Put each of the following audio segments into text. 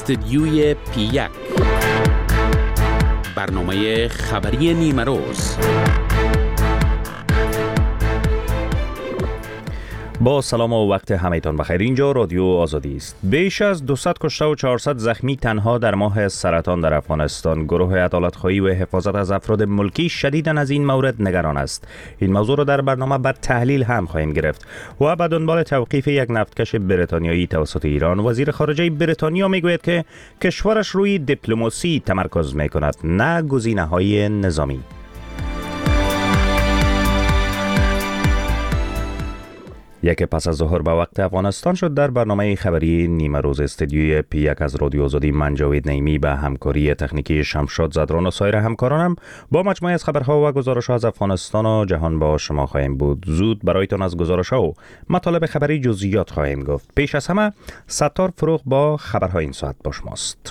استدیوی پی1 برنامه خبری نیمه روز. با سلام و وقت همه‌تان بخیر. اینجا رادیو آزادی است. بیش از 200 کشته و 400 زخمی تنها در ماه سرطان در افغانستان. گروه عدالت‌خواهی و حفاظت از افراد ملکی شدیداً از این مورد نگران است. این موضوع را در برنامه بعد تحلیل هم خواهیم گرفت. و به دنبال توقیف یک نفتکش بریتانیایی توسط ایران، وزیر خارجه بریتانیا میگوید که کشورش روی دیپلماسی تمرکز میکند، نه گزینه‌های نظامی. یک پس از ظهر به وقت افغانستان شد در برنامه خبری نیمه روز استدیوی پی1 از رادیو آزادی من جاوید نعیمی به همکاری تکنیکی شمشاد زدران و سایر همکارانم با مجموعه از خبرها و گزارش‌ها از افغانستان و جهان با شما خواهیم بود. زود برایتان از گزارش‌ها و مطالب خبری جزئیات خواهیم گفت. پیش از همه ستار فروغ با خبرهای این ساعت با شماست.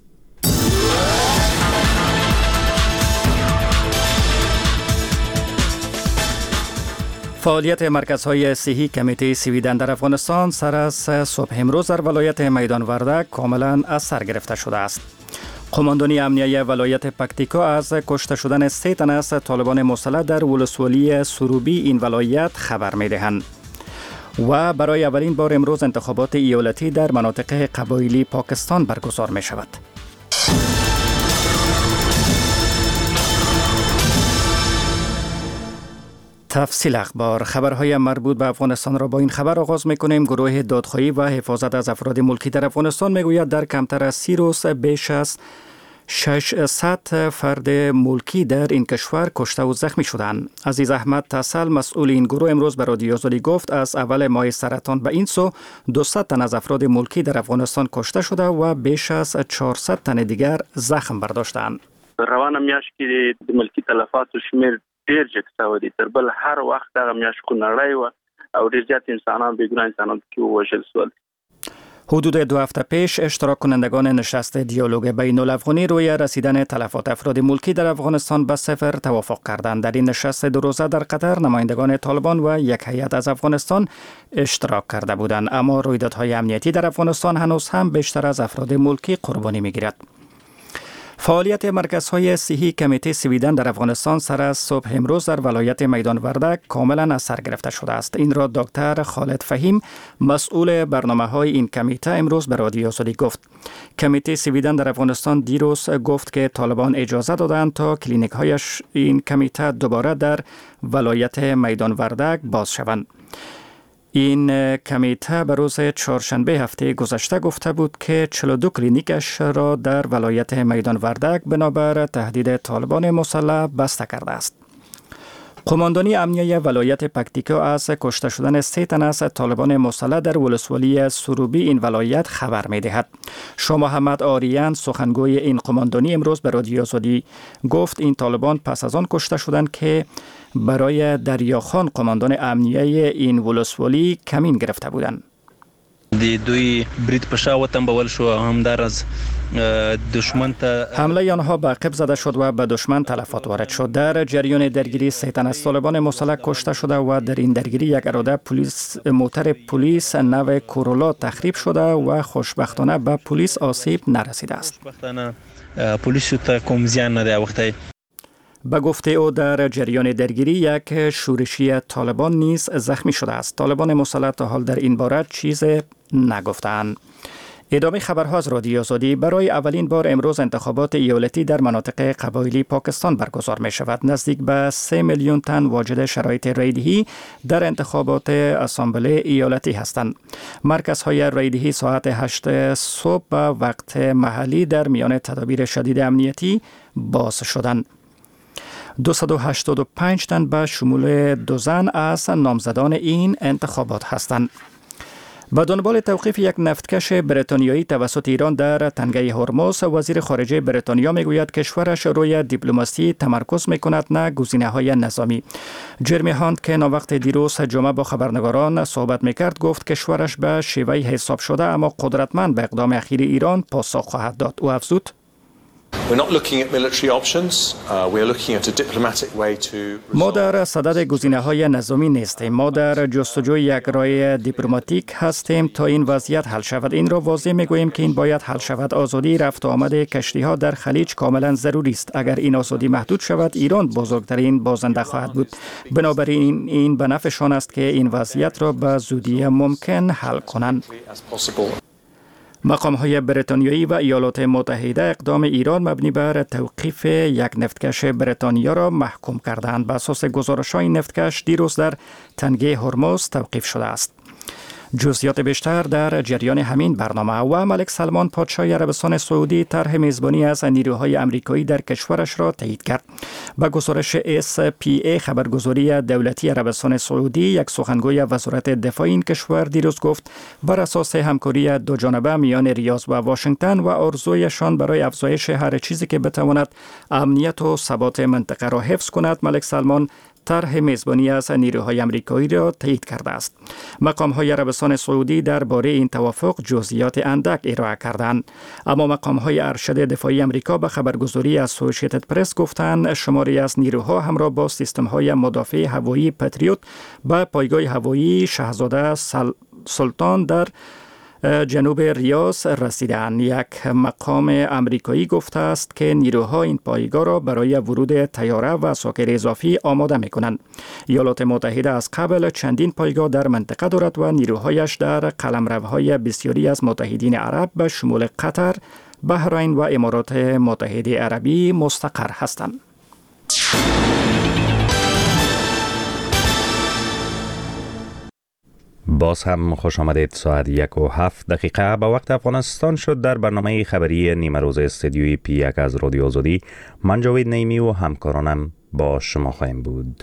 فعالیت مرکزهای صحی کمیته سویدن در افغانستان سر از صبح امروز در ولایت میدان وردک کاملا از سر گرفته شده است. قماندانی امنیه ولایت پکتیکا از کشته شدن 3 تن از طالبان مسلح در ولسوالی سروبی این ولایت خبر می‌دهند. و برای اولین بار امروز انتخابات ایالتی در مناطق قبایلی پاکستان برگزار می شود. تفصیل اخبار. خبرهای مربوط به افغانستان را با این خبر آغاز می‌کنیم. گروه دادخواهی و حفاظت از افراد ملکی در افغانستان میگوید در کمتر از 30 روز بیش از 600 فرد ملکی در این کشور کشته و زخمی شدند. عزیز احمد تسل مسئول این گروه امروز به رادیو آزادی گفت از اول ماه سرطان به این سو 200 تن از افراد ملکی در افغانستان کشته شده و بیش از 400 تن دیگر زخم برداشتند. روان میاشت که ملکی تلفات و شمیر ډیر جګ دي، تر بل هر وخت دغه میاشت خونړی و او ډیر زیات انسانان بیگناه انسانان که وژل شول. حدود 2 هفته پیش اشتراک کنندگان نشست دیالوگ بین الافغانی روی رسیدن تلفات افراد ملکی در افغانستان به صفر توافق کردند. در این نشست 2 روزه در قطر نمایندگان طالبان و یک هیئت از افغانستان اشتراک کرده بودند، اما رویدادهای امنیتی در افغانستان هنوز هم بیشتر از افراد ملکی قربانی میگیرد. فعالیت مرکزهای صحی کمیته سویدن در افغانستان سر از صبح امروز در ولایت میدان وردک کاملا از سر گرفته شده است. این را دکتر خالد فهیم مسئول برنامه‌های این کمیته امروز به رادیو آزادی گفت. کمیته سویدن در افغانستان دیروز گفت که طالبان اجازه دادند تا کلینیک‌هایش این کمیته دوباره در ولایت میدان وردک باز شوند. این کمیته به روز چهارشنبه هفته گذشته گفته بود که 42 کلینیکش را در ولایت میدان وردک بنابر تهدید طالبان مسلح بسته کرده است. قماندانی امنیه ولایت پکتیکا از کشته شدن 3 تن از طالبان مسلح در ولسوالی سروبی این ولایت خبر می دهد. شاه محمد آریان سخنگوی این قماندانی امروز به رادیو آزادی گفت این طالبان پس از آن کشته شدند که برای دریاخان قماندان امنیه این ولسوالی کمین گرفته بودند. دوی برید پشاوتن بول شو هم در از دشمن حمله آنها به عقب زده شد و به دشمن تلفات وارد شد. در جریان درگیری 3 تن از طالبان مسلح کشته شده و در این درگیری یک اراده موتر پلیس نو کورولا تخریب شده و خوشبختانه به پلیس آسیب نرسیده است. خوشبختانه پلیس ته کوم زیان نه وقتی. به گفته او در جریان درگیری یک شورشی طالبان نیز زخمی شده است. طالبان مسلح تا حال در این باره چیز نگفتند. ادامه خبرها از رادیو آزادی. برای اولین بار امروز انتخابات ایالتی در مناطق قبایلی پاکستان برگزار می شود. نزدیک به 3 میلیون تن واجد شرایط رایدهی در انتخابات اسامبله ایالتی هستند. مرکزهای رایدهی ساعت 8 صبح به وقت محلی در میان تدابیر شدید امنیتی باز شدند. 285 تن به شمول 2 زن از نامزدان این انتخابات هستند. به دنبال توقیف یک نفتکش بریتانیایی توسط ایران در تنگه هرمز، وزیر خارجه بریتانیا میگوید کشورش روی دیپلماسی تمرکز میکند، نه گزینه‌های نظامی. جرمی هانت که ناوقت دیروز جمعه با خبرنگاران صحبت میکرد گفت کشورش به شیوه حساب شده اما قدرتمند به اقدام اخیر ایران پاسخ خواهد داد. او افزود ما در صدد گزینه‌های نظامی نیستیم. ما در جستجوی یک راه دیپلماتیک هستیم تا این وضعیت حل شود. این را واضح میگوییم که این باید حل شود. آزادی رفت و آمد کشتی‌ها در خلیج کاملا ضروری است. اگر این آزادی محدود شود، ایران بزرگترین بازنده خواهد بود. بنابراین این به نفعشان است که این وضعیت را به زودی ممکن حل کنند. مقام‌های بریتانیایی و ایالات متحده اقدام ایران مبنی بر توقیف یک نفتکش بریتانیا را محکوم کردند. بر اساس گزارش‌های نفتکش دیروز در تنگه هرمز توقیف شده است. جزئیات بیشتر در جریان همین برنامه. و ملک سلمان پادشاه عربستان سعودی طرح میزبانی از نیروهای آمریکایی در کشورش را تایید کرد. با گزارش SPA خبرگزاری دولتی عربستان سعودی، یک سخنگوی وزارت دفاع این کشور دیروز گفت بر اساس همکاری دو جانبه میان ریاض و واشنگتن و آرزویشان برای افزایش هر چیزی که بتواند امنیت و ثبات منطقه را حفظ کند، ملک سلمان طرح میزبانی از نیروهای آمریکایی را تایید کرده است. مقام‌های عربستان سعودی درباره این توافق جزئیات اندک ارائه کردند، اما مقام‌های ارشد دفاعی آمریکا به خبرگزاری اسوسییتد پرس گفتند شماری از نیروها همراه با سیستم‌های مدافع هوایی پتریوت به پایگاه هوایی شاهزاده سلطان در جنوب ریاض رسیدند. یک مقام آمریکایی گفته است که نیروها این پایگاه را برای ورود طیاره و ساکر اضافی آماده می‌کنند. ایالات متحده از قبل چندین پایگاه در منطقه دارد و نیروهایش در قلمروهای بسیاری از متحدین عرب به شمول قطر، بحرین و امارات متحده عربی مستقر هستند. باز هم خوش آمدید. ساعت 1:07 به وقت افغانستان شد. در برنامه خبری نیمه روز استدیوی P1 از رادیو آزادی، من جاوید نعیمی و همکارانم با شما خواهیم بود.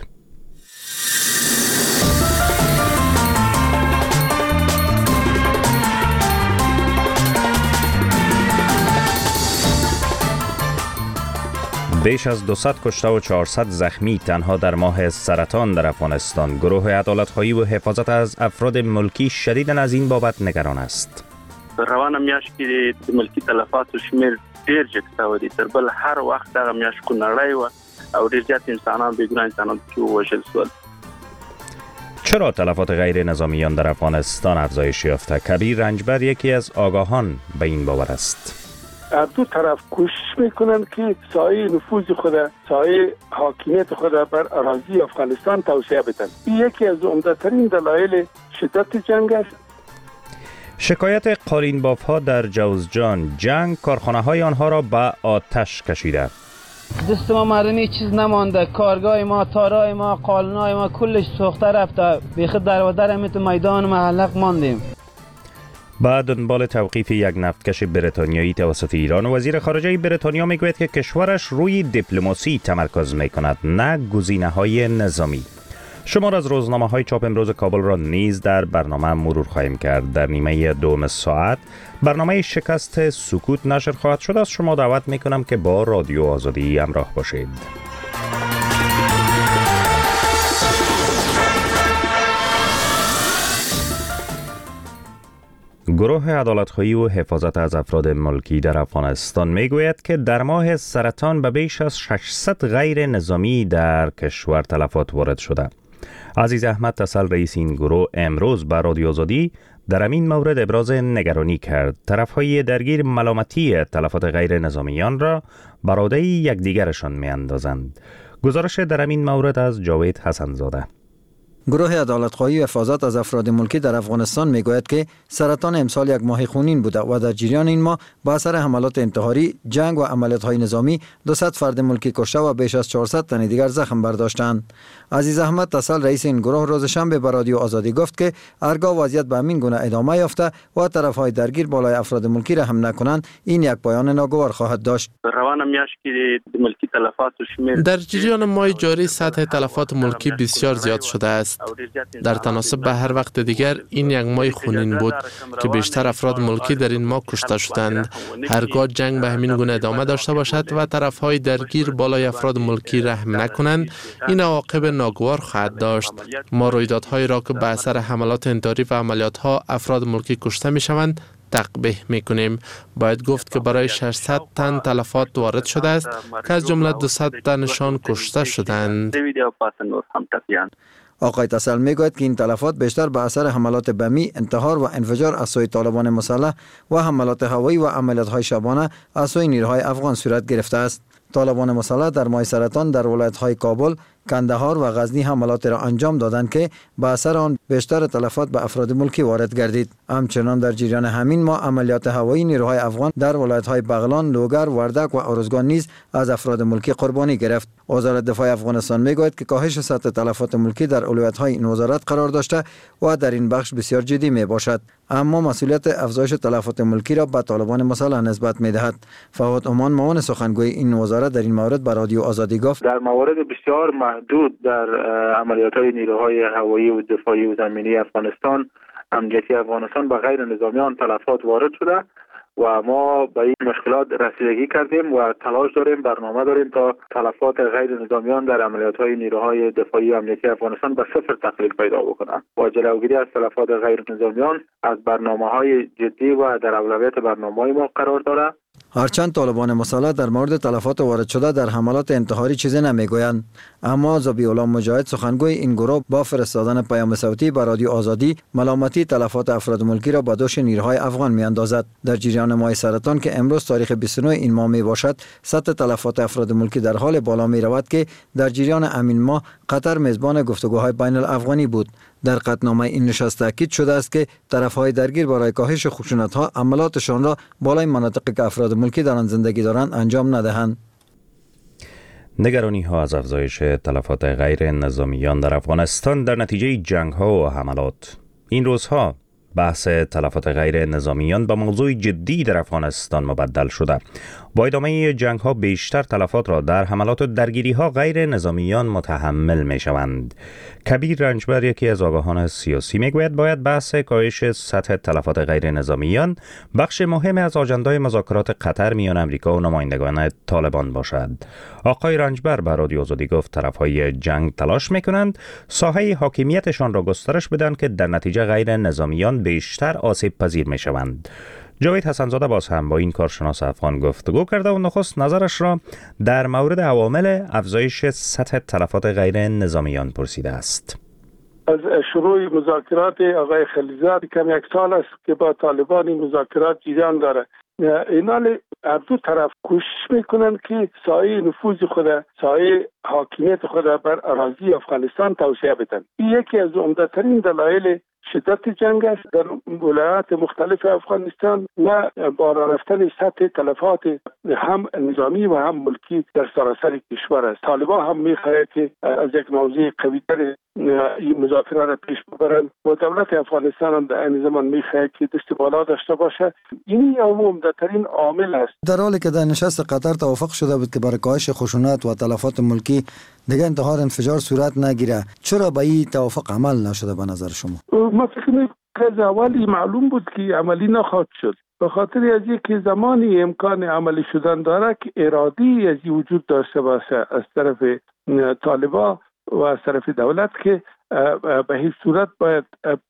بیش از 200 کشته و 400 زخمی تنها در ماه سرطان در افغانستان. گروه عدالت‌خواهی و حفاظت از افراد ملکی شدیداً از این بابت نگران است. روانه میاشت کې د ملکی تلفاتو شمیر ډیر جګ دی، تر بل هر وخت دغه میاشت کو نړۍ و او ډیر زیات انسانان بیګناه انسانان کې وژل شول. چرا تلفات غیر نظامیان در افغانستان افزایش یافته؟ کبیر رنجبر یکی از آگاهان به این باور است. دو طرف کوشش میکنند که سایه نفوذ خود، سایه حاکمیت خود بر اراضی افغانستان توسعه بدن. این یکی از عمده‌ترین دلایل شدت جنگ است. شکایت قالینباف‌ها در جوزجان، جنگ کارخانه‌های آنها را به آتش کشیده. دست ما مردمی چیز نمانده، کارگاه ما، تارای ما، قالنای ما کلش سوخته رفته. بیخ در و در هم تو میدان معلق ماندیم. بعد دنبال توقیف یک نفتکش بریتانیایی توسط ایران، وزیر خارجه بریتانیا میگوید که کشورش روی دیپلماسی تمرکز میکند، نه گزینه‌های نظامی. شمار از روزنامه‌های چاپ امروز کابل را نیز در برنامه مرور خواهیم کرد. در نیمه دوم ساعت برنامه شکست سکوت نشر خواهد شد. از شما دعوت میکنم که با رادیو آزادی همراه باشید. گروه عدالت‌خواهی و حفاظت از افراد ملکی در افغانستان میگوید که در ماه سرطان به بیش از 600 غیر نظامی در کشور تلفات وارد شده. عزیز احمد تسل رئیس این گروه امروز به رادیو آزادی در این مورد ابراز نگرانی کرد. طرف‌های درگیر ملامتی تلفات غیر نظامیان را بر عهده یکدیگرشان می‌اندازند. گزارش در این مورد از جاوید حسن‌زاده. گروه عدالت‌خواهی و حفاظت از افراد ملکی در افغانستان میگوید که سرطان امسال یک ماه خونین بوده و در جریان این ماه با اثر حملات انتحاری، جنگ و عملیات‌های نظامی 200 فرد ملکی کشته و بیش از 400 تن دیگر زخم برداشتند. عزیز احمد تسل رئیس این گروه روز شنبه به رادیو آزادی گفت که هرگاه وضعیت به همین گونه ادامه یافته و طرف‌های درگیر بالای افراد ملکی را حمله کنند، این یک پایان ناگوار خواهد داشت. روانه میاشت کې ملکی تلفات شمیر در جریان ماه جاری سطح تلفات ملکی بسیار زیاد شده است. در تناسب به هر وقت دیگر این یک ماه خونین بود که بیشتر افراد ملکی در این ماه کشته شدند. هرگاه جنگ به همین گونه ادامه داشته باشد و طرف‌های درگیر بالای افراد ملکی رحم نکنند، این عواقب ناگوار خواهد داشت. ما رویدادهایی را که به اثر حملات انتحاری و عملیات‌ها افراد ملکی کشته می‌شوند تقبیح میکنیم. باید گفت که برای 600 تن تلفات وارد شده است که از جمله 200 تنشان کشته شدند. آقای تسل میگوید که این تلفات بیشتر به اثر حملات بمی، انتحار و انفجار از سوی طالبان مسلح و حملات هوایی و عملیات‌های شبانه از سوی نیروهای افغان صورت گرفته است. طالبان مسلح در ماه سرطان در ولایت‌های کابل، کندهار و غزنی حملات را انجام دادند که به اثر آن بیشتر تلفات به افراد ملکی وارد گردید. همچنان در جریان همین ماه عملیات هوایی نیروهای افغان در ولایت‌های بغلان، لوگر، وردک و ارزگان نیز از افراد ملکی قربانی گرفت. وزارت دفاع افغانستان میگوید که کاهش سطح تلفات ملکی در اولویت‌های این وزارت قرار داشته و در این بخش بسیار جدی میباشد، اما مسئولیت افزایش تلفات ملکی را به طالبان مسلح نسبت میدهد. فواد امان معاون سخنگوی این وزارت در این مورد به رادیو آزادی گفت: در موارد بسیار محدود در عملیات‌های نیروهای هوایی و دفاعی و زمینی افغانستان، امنیتی افغانستان به غیر نظامیان تلفات وارد شده و ما به این مشکلات رسیدگی کردیم و تلاش داریم، برنامه داریم تا تلفات غیر نظامیان در عملیات‌های نیروهای دفاعی و امنیتی افغانستان به صفر تقلیل پیدا بکنند و جلوگیری از تلفات غیر نظامیان از برنامه‌های جدی و در اولویت برنامه‌های ما قرار دارد. هرچند طالبان مسلح در مورد تلفات وارد شده در حملات انتحاری چیزی نمیگویند، اما ذبیح‌الله مجاهد سخنگوی این گروه با فرستادن پیام صوتی به رادیو آزادی ملامتی تلفات افراد ملکی را به دوش نیروهای افغان میاندازد. در جریان ماه سرطان که امروز تاریخ 29 این ماه می باشد، سطح تلفات افراد ملکی در حال بالا می رود که در جریان همین ماه قطر میزبان گفتگوهای بین الافغانی بود. در قطعنامه این نشست تاکید شده است که طرف‌های درگیر برای کاهش خشونت‌ها عملاتشان را بالای مناطقی که افراد ملکی در آن زندگی دارند انجام ندهند. نگرانی ها از افزایش تلفات غیر نظامیان در افغانستان در نتیجه جنگ ها و حملات. این روزها بحث تلفات غیر نظامیان به موضوع جدی در افغانستان مبدل شده. با ادامه جنگ ها بیشتر تلفات را در حملات و درگیری ها غیر نظامیان متحمل می شوند. کبیر رنجبر، یکی از آگاهان سیاسی، می گوید باید بحث کاهش سطح تلفات غیر نظامیان بخش مهم از آجندای مذاکرات قطر میان امریکا و نمایندگان طالبان باشد. آقای رنجبر به رادیو آزادی گفت طرفهای جنگ تلاش می کنند ساحه حاکمیتشان را گسترش بدن که در نتیجه غیر نظامیان بیشتر آسیب پذیر می شوند. جاوید حسن‌زاده باز هم با این کارشناس افغان گفتگو کرده و نخست نظرش را در مورد عوامل افزایش سطح تلفات غیر نظامیان پرسیده است. از شروع مذاکرات آقای خلیزاد کم یک سال است که با طالبان این مذاکرات جریان داره. اینا هر دو طرف کوشش میکنن که سایه نفوذ خود، سایه حاکمیت خود بر اراضی افغانستان توسعه بدن. این یکی از عمده‌ترین دلایل شدت جنگ است در ولایات مختلف افغانستان و بالا رفتن سطح تلفات هم نظامی و هم ملکی در سراسر کشور است. طالبان هم می‌خواهند که از یک موضوع قوی‌تر این مذاکرات را پیش ببرند و دولت افغانستان هم در این زمان می‌خواهد که دست بالا داشته باشه. این عمده‌ترین عامل است. در حالی که در نشست قطر توافق شده بود که برای کاهش خشونت و تلفات ملکی دیگه انتحار انفجار صورت نگیره، چرا به این توافق عمل نشده به نظر شما؟ ما فکر می‌کنم که از اولی معلوم بود که عملی نخواهد شد، به خاطر از اینکه زمانی امکان عملی شدن داره که ارادی از وجود داشته باشه از طرف طالبان و از طرف دولت که به هیچ صورت باید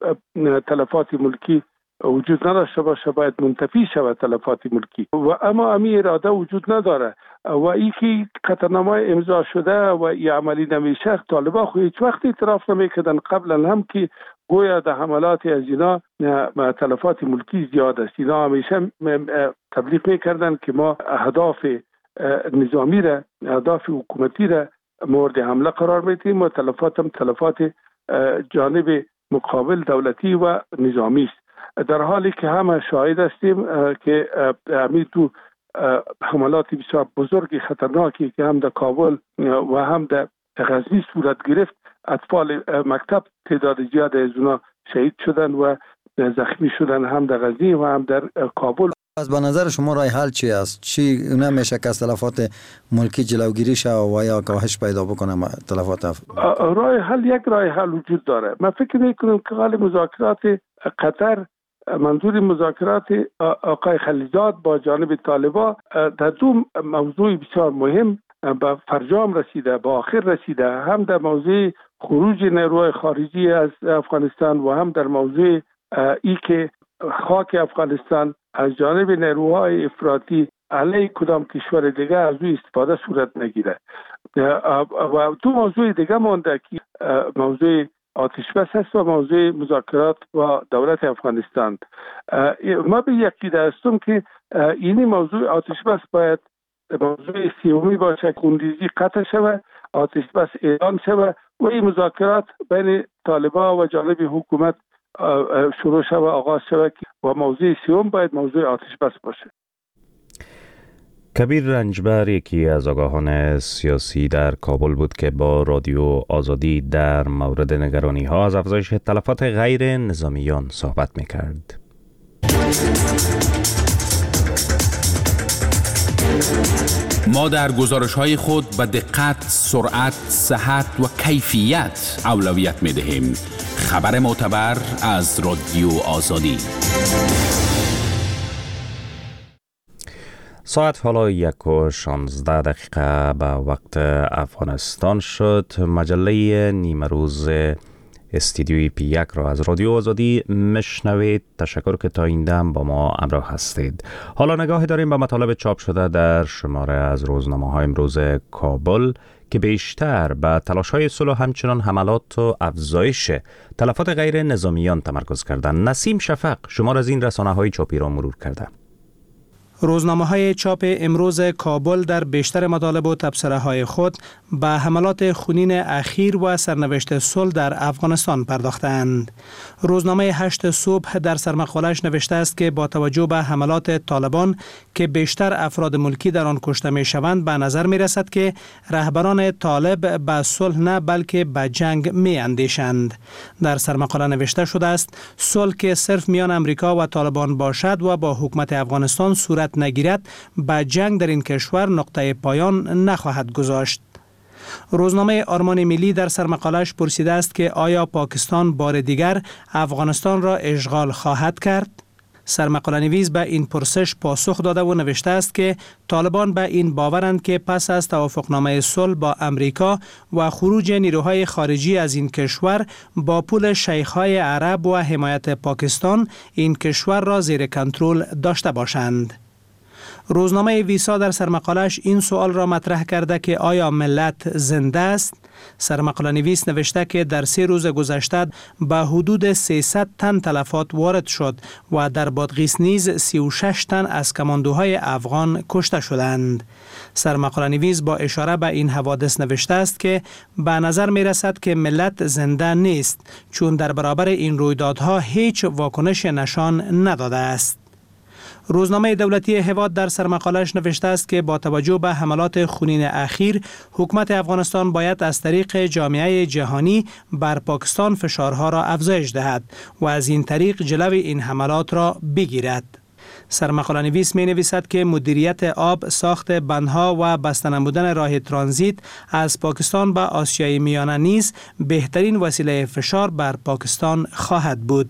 تلفات ملکی وجود نداشته باشه، باید منتفی شود تلفات ملکی و اما امی اراده وجود نداره و این که قطعنامه امضا شده و این عملی نمیشه. طالبان خو هیچ وقت اعتراف نمیکردن قبلا هم که گویا در حملات از اینا تلفات ملکی زیاد است. اینا همیشه تبلیغ میکردن که ما اهداف نظامی را، اهداف حکومتی را مورد حمله قرار میدیم و تلفات هم تلفات جانب مقابل دولتی و نظامی است، در حالی که همه شاهد هستیم که همین تو حملات بسیار بزرگ خطرناکی که هم در کابل و هم در غزنی صورت گرفت، اطفال مکتب تعداد زیاد از اونا شهید شدن و زخمی شدن هم در غزنی و هم در کابل. از به نظر شما راه حل چی است؟ چی نمیشه که از تلفات ملکی جلوگیری شه و یا کاهش پیدا بکنه تلفات؟ راه حل یک راه حل وجود داره. من فکر میکنم که حال مذاکرات قطر، منظور مذاکرات آقای خلیزاد با جانب طالبان در دو موضوع بسیار مهم به فرجام رسیده، به آخر رسیده، هم در موضوع خروج نیروهای خارجی از افغانستان و هم در موضوع ای که خاک افغانستان از جانب نیروهای افراطی علیه کدام کشور دیگه از او استفاده صورت نگیره. و دو موضوع دیگه مونده که موضوع آتش بس است و موضوع مذاکرات با دولت افغانستان. ما به یقین هستم که این موضوع آتش بس باید موضوع سیومی باشه، خونریزی قطع شود، آتش بس اعلان شود و این مذاکرات بین طالبان و جانب حکومت شروع شود، آغاز شود و موضوع سیوم باید موضوع آتش بس باشه. کبیر رنجبر یکی از آگاهان سیاسی در کابل بود که با رادیو آزادی در مورد نگرانی ها از افزایش تلفات غیر نظامیان صحبت میکرد. ما در گزارش‌های خود به دقت، سرعت، صحت و کیفیت اولویت می‌دهیم. خبر معتبر از رادیو آزادی. ساعت حالا 1:16 به وقت افغانستان شد. مجله نیمروز استودیوی P1 را از رادیو آزادی مشنوید. تشکر که تا این دم با ما همراه هستید. حالا نگاهی داریم به مطالب چاپ شده در شماره از روزنامه‌های امروز کابل که بیشتر به تلاش‌های صلح و همچنان حملات و افزایش تلفات غیر نظامیان تمرکز کردند. نسیم شفق شمار از این رسانه‌های چاپی را مرور کرده. روزنامه‌های چاپ امروز کابل در بیشتر مطالب و تبصره‌های خود به حملات خونین اخیر و سرنوشت صلح در افغانستان پرداختند. روزنامه 8 صبح در سرمقاله‌اش نوشته است که با توجه به حملات طالبان که بیشتر افراد ملکی در آن کشته می‌شوند، به نظر می‌رسد که رهبران طالب به صلح نه بلکه به جنگ می‌اندیشند. در سرمقاله نوشته شده است صلح که صرف میان امریکا و طالبان باشد و با حکومت افغانستان صورت نگیرد، به جنگ در این کشور نقطه پایان نخواهد گذاشت. روزنامه آرمان ملی در سرمقاله‌اش پرسیده است که آیا پاکستان بار دیگر افغانستان را اشغال خواهد کرد؟ سرمقاله نویس به این پرسش پاسخ داده و نوشته است که طالبان به این باورند که پس از توافقنامه صلح با امریکا و خروج نیروهای خارجی از این کشور با پول شیخ‌های عرب و حمایت پاکستان این کشور را زیر کنترل داشته باشند. روزنامه ویسا در سرمقاله‌اش این سوال را مطرح کرده که آیا ملت زنده است؟ سرمقاله نویس نوشته که در 3 روز گذشته به حدود 300 تن تلفات وارد شد و در بادغیس نیز 36 تن از کماندوهای افغان کشته شدند. سرمقاله نویس با اشاره به این حوادث نوشته است که به نظر می رسد که ملت زنده نیست، چون در برابر این رویدادها هیچ واکنش نشان نداده است. روزنامه دولتی هواد در سرمقاله‌اش نوشته است که با توجه به حملات خونین اخیر، حکومت افغانستان باید از طریق جامعه جهانی بر پاکستان فشارها را افزایش دهد و از این طریق جلوی این حملات را بگیرد. سرمقاله نویس می نویسد که مدیریت آب، ساخت بندها و بسته نمودن راه ترانزیت از پاکستان به آسیای میانه نیز بهترین وسیله فشار بر پاکستان خواهد بود.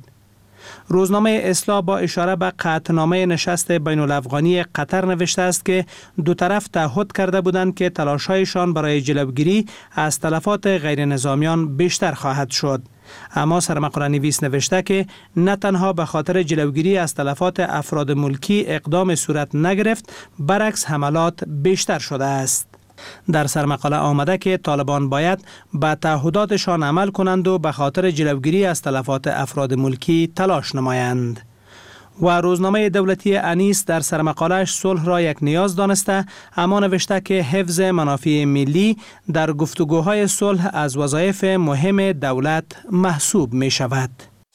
روزنامه اصلاح با اشاره به قطعنامه نشست بین الافغانی قطر نوشته است که دو طرف تعهد کرده بودند که تلاش‌هایشان برای جلوگیری از تلفات غیر نظامیان بیشتر خواهد شد. اما سرمقاله نویس نوشته که نه تنها به خاطر جلوگیری از تلفات افراد ملکی اقدام صورت نگرفت، برعکس حملات بیشتر شده است. در سرمقاله آمده که طالبان باید به تعهداتشان عمل کنند و به خاطر جلوگیری از تلفات افراد ملکی تلاش نمایند. و روزنامه دولتی انیس در سرمقاله‌اش صلح را یک نیاز دانسته، اما نوشته که حفظ منافع ملی در گفتگوهای صلح از وظایف مهم دولت محسوب می شود.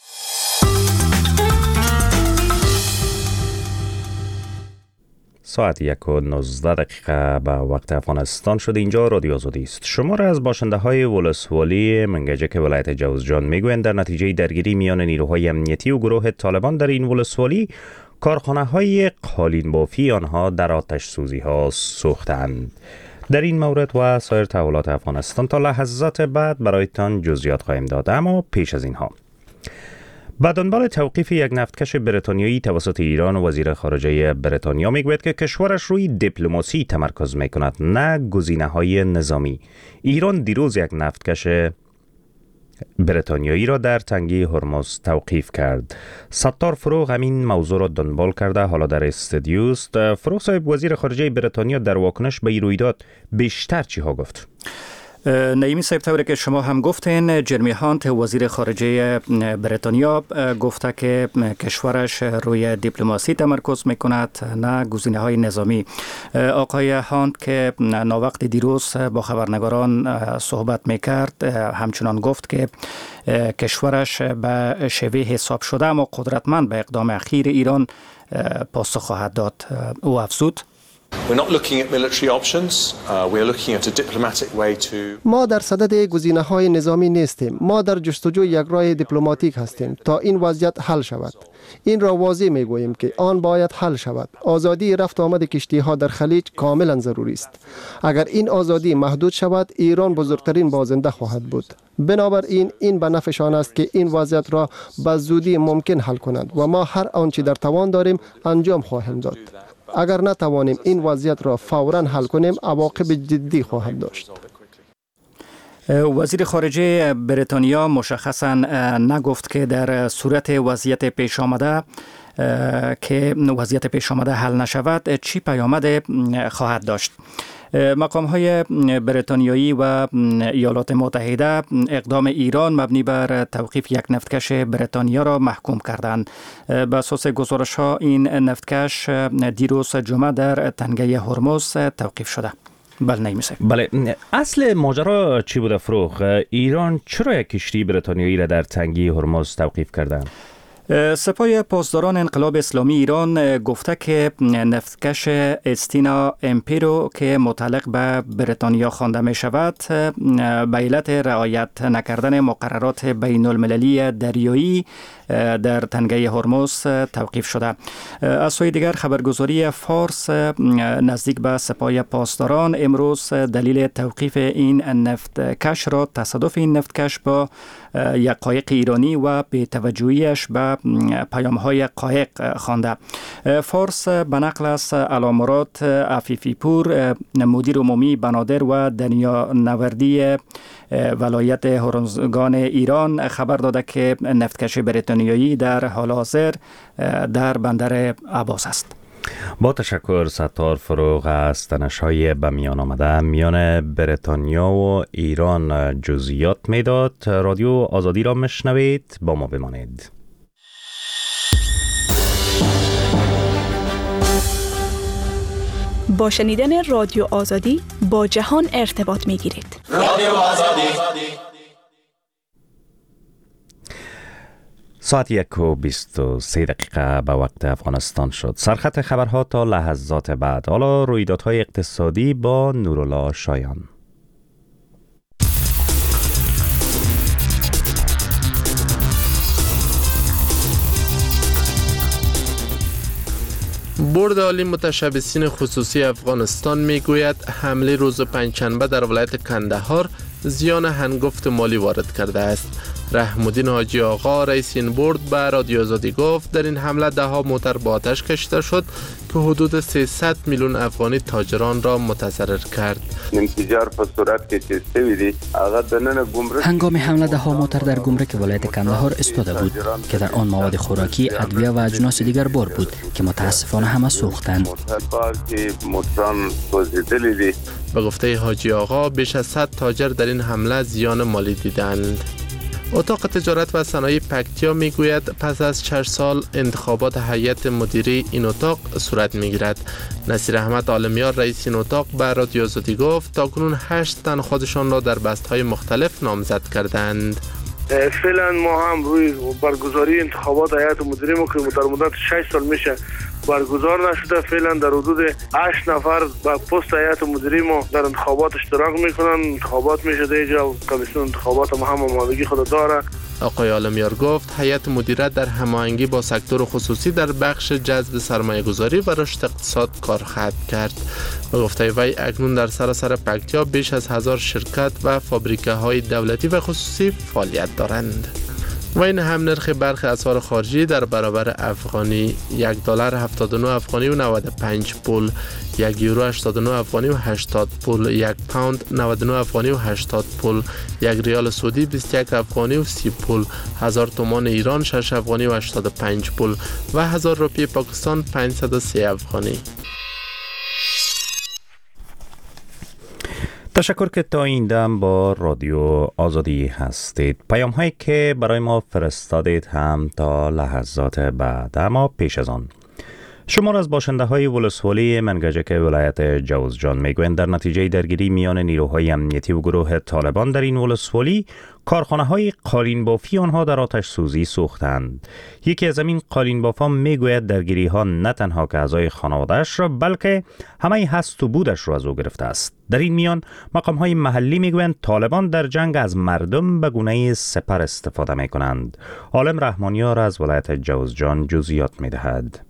ساعت 1:19 به وقت افغانستان شد. اینجا رادیو آزادی است. شمار از باشنده های ولسوالی منگجک ولایت جوزجان میگویند در نتیجه درگیری میان نیروهای امنیتی و گروه طالبان در این ولسوالی، کارخانه های قالین بافی آنها در آتش سوزی ها سوختند. در این مورد و سایر تحولات افغانستان تا لحظات بعد برایتان جزئیات خواهیم داد، اما پیش از اینها به دنبال توقیف یک نفتکش بریتانیایی توسط ایران، وزیر خارجه بریتانیا میگوید که کشورش روی دیپلماسی تمرکز میکند، نه گزینه‌های نظامی. ایران دیروز یک نفتکش بریتانیایی را در تنگه هرمز توقیف کرد. ستار فروغ همین موضوع را دنبال کرده، حالا در استودیو است. فروغ صاحب، وزیر خارجه بریتانیا در واکنش به این رویداد بیشتر چی ها گفت؟ نعیمی صاحب، طوری که شما هم گفتین، جرمی هانت وزیر خارجه بریتانیا گفته که کشورش روی دیپلماسی تمرکز میکند، نه گزینه های نظامی. آقای هانت که ناوقت دیروز با خبرنگاران صحبت میکرد همچنان گفت که کشورش به شیوه حساب شده اما قدرتمند به اقدام اخیر ایران پاسخ خواهد داد. او افزود: ما در صدد گزینه‌های نظامی نیستیم. ما در جستجوی یک راه دیپلماتیک هستیم تا این وضعیت حل شود. این را واضح میگوییم که آن باید حل شود. آزادی رفت و آمد کشتی‌ها در خلیج کاملا ضروری است. اگر این آزادی محدود شود، ایران بزرگترین بازنده خواهد بود. بنابراین این به نفعشان است که این وضعیت را به زودی ممکن حل کنند و ما هر آنچه در توان داریم انجام خواهیم داد. اگر نتوانیم این وضعیت را فوراً حل کنیم، عواقب جدی خواهد داشت. وزیر خارجه بریتانیا مشخصاً نگفت که در صورت وضعیت پیش آمده حل نشود چی پیامد خواهد داشت. مقام های بریتانیایی و ایالات متحده اقدام ایران مبنی بر توقیف یک نفتکش بریتانیا را محکوم کردند. به اساس گزارش ها این نفتکش دیروز جمعه در تنگه هرمز توقیف شده. بله، اصل ماجرا چی بود فروغ؟ ایران چرا یک کشتی بریتانیایی را در تنگه هرمز توقیف کرده؟ سپاه پاسداران انقلاب اسلامی ایران گفته که نفتکش استینا امپیرو که متعلق به بریتانیا خوانده می شود به علت رعایت نکردن مقررات بین المللی دریایی در تنگه هرمز توقیف شده. از سوی دیگر خبرگزاری فارس نزدیک به سپاه پاسداران امروز دلیل توقیف این نفتکش را تصادف این نفتکش با یک قایق ایرانی و بی‌توجهیش به پیام‌های قایق خوانده. فارس به نقل از علامراد عفیفی پور، مدیر عمومی بنادر و دریانوردی ولایت هرمزگان ایران خبر داده که نفتکش بریتانیایی در حال حاضر در بندر عباس است. با تشکر ستار فروغ از تنش‌های به میان آمده میان بریتانیا و ایران جزئیات میداد. رادیو آزادی را مشنوید، با ما بمانید. با شنیدن رادیو آزادی با جهان ارتباط میگیرید. رادیو آزادی. ساعت 1:23 به وقت افغانستان شد. سرخط خبرها تا لحظات بعد. حالا رویدادهای اقتصادی با نورالله شایان. بورد عالی متشبثین خصوصی افغانستان میگوید حمله روز پنجشنبه در ولایت کندهار زیان هنگفت مالی وارد کرده است. رحم‌الدین حاجی آقا رئیس این بورد به رادیو آزادی گفت در این حمله 10 موتر با آتش کشیده شد که حدود 300 میلیون افغانی تاجران را متضرر کرد. هنگام حمله 10 موتر در گمرک ولایت کندهار ایستاده بود که در آن مواد خوراکی، ادویه و اجناس دیگر بار بود که متاسفانه همه سوختند. به گفته حاجی آقا بیش از 100 تاجر در این حمله زیان مالی دیدند. اتاق تجارت و صنایع پکتیا میگوید پس از 4 سال انتخابات هیئت مدیره این اتاق صورت میگیرد. نصیر احمد عالمیار رئیس این اتاق به رادیو آزادی گفت تاکنون 8 تن خودشان را در بست‌های مختلف نامزد کردند. فعلا ما هم روی برگزاری انتخابات هیئت مدیره ما که در مدت 6 سال میشه برگزار نشده، فعلا در حدود 8 نفر به پست هیئت مدیره ما در انتخابات اشتراک میکنن. انتخابات میشه اینجا، کمیسیون انتخابات ما هم آمادگی خود داره. آقای عالمیار گفت هیئت مدیره در هماهنگی با سکتور خصوصی در بخش جذب سرمایه گذاری و رشد اقتصاد کار خواهد کرد. به گفته وی اکنون در سراسر پکتیا بیش از 1000 شرکت و فابریکه های دولتی و خصوصی فعالیت دارند. و این هم نرخ برخی اسعار خارجی در برابر افغانی: $1 79 افغانی و 95 پول، $1 89 افغانی و 80 پول، 1 پوند 99 افغانی و 80 پول، 1 ریال سعودی 21 افغانی و 30 پول، 1000 تومان ایران 6 افغانی و 85 پول و 1000 روپیه پاکستان 503 افغانی. تشکر که تا این دم با رادیو آزادی هستید. پیام هایی که برای ما فرستادید هم تا لحظات بعد. اما پیش از آن شمار از باشنده های ولسوالی منگجک ولایت جوزجان میگویند در نتیجه درگیری میان نیروهای امنیتی و گروه طالبان در این ولسوالی کارخانه های قالین بافی آنها در آتش سوزی سوختند. یکی از این قالین بافا میگوید درگیری ها نه تنها که اعضای خانواده‌اش را بلکه همه هست و بودش را از او گرفته است. در این میان مقام های محلی میگویند طالبان در جنگ از مردم به گونه سپر استفاده میکنند. عالم رحمانیار از ولایت جوزجان جزئیات میدهد.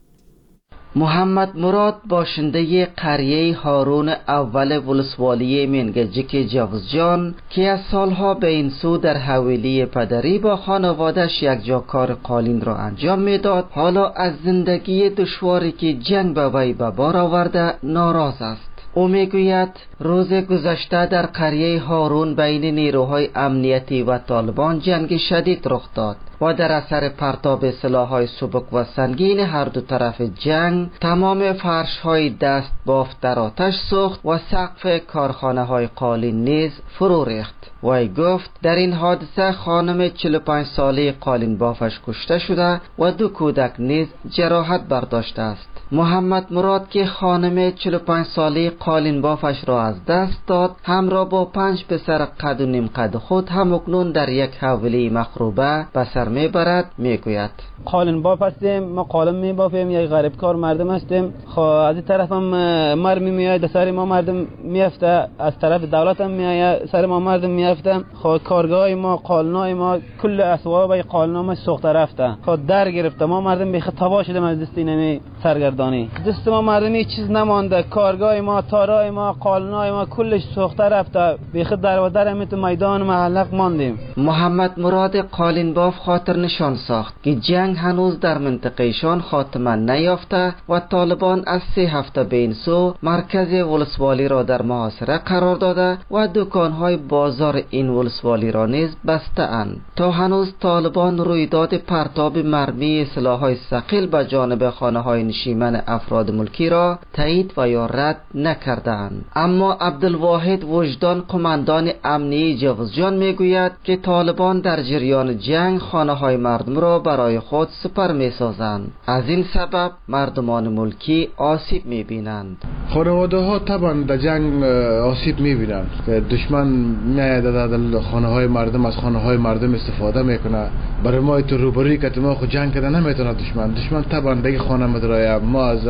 محمد مراد باشنده قریه هارون اول ولسوالی منگجک جوزجان که از سالها به این سو در حویلی پدری با خانوادش یک جا کار قالین را انجام میداد، حالا از زندگی دشواری که جنگ به وی به بار آورده ناراض است. او میگوید روز گذشته در قریه هارون بین نیروهای امنیتی و طالبان جنگ شدید رخ داد و در اثر پرتاب سلاح‌های سبک و سنگین هر دو طرف جنگ تمام فرش‌های دست بافت در آتش سوخت و سقف کارخانه‌های قالین نیز فرو ریخت. وی گفت در این حادثه خانم 45 ساله قالین بافش کشته شده و 2 کودک نیز جراحت برداشته است. محمد مراد که خانم 45 ساله قالین بافش را از دست داد همراه با 5 پسر قد و نیم قد خود هم اکنون در یک حویلی مخروبه به سر میبرد. میگوید قالین باف هستیم، ما قالین میبافیم، یک غریب کار مردم هستیم. از این طرف هم مرمی میاد سر ما مردم میفته، از طرف دولت هم میاد سر ما مردم میفته. کارگاه ما، قالنای ما، کل اسباب قالنا ما سوخته رفته، در گرفته. ما مردم بیخ تباه شدیم از دست اینمی سرگردانی. دست ما مردم هیچ چیز نمانده، کارگاه ما، تارای ما، قالنای ما کلش سوخته رفته، بیخ در و در هم تو میدان معلق ماندیم. محمد مراد قالین باف خاطر نشان ساخت که جنگ هنوز در منطقهشان خاتمه نیافته و طالبان از 3 هفته به این سو مرکز ولسوالی را در محاصره قرار داده و دکانهای بازار این ولسوالی را نیز بسته اند. تا هنوز طالبان رویداد پرتاب مرمی سلاح‌های ثقیل به جانب خانه‌های نشیمن افراد ملکی را تایید و یا رد نکردند. اما عبدالواحد وجدان قماندان امنیتی جوزجان میگوید که طالبان در جریان جنگ خانه‌های مردم را برای خود سپر می‌سازند. از این سبب مردمان ملکی آسیب می‌بینند. خانواده‌ها طبعا در جنگ آسیب می‌بینند که دشمن میاد در خانه‌های مردم، از خانه‌های مردم استفاده میکنه. برای ما تو روبروی که ما خود جنگ کردن نمیتونه دشمن طبعا دیگه خانه مدرای ما از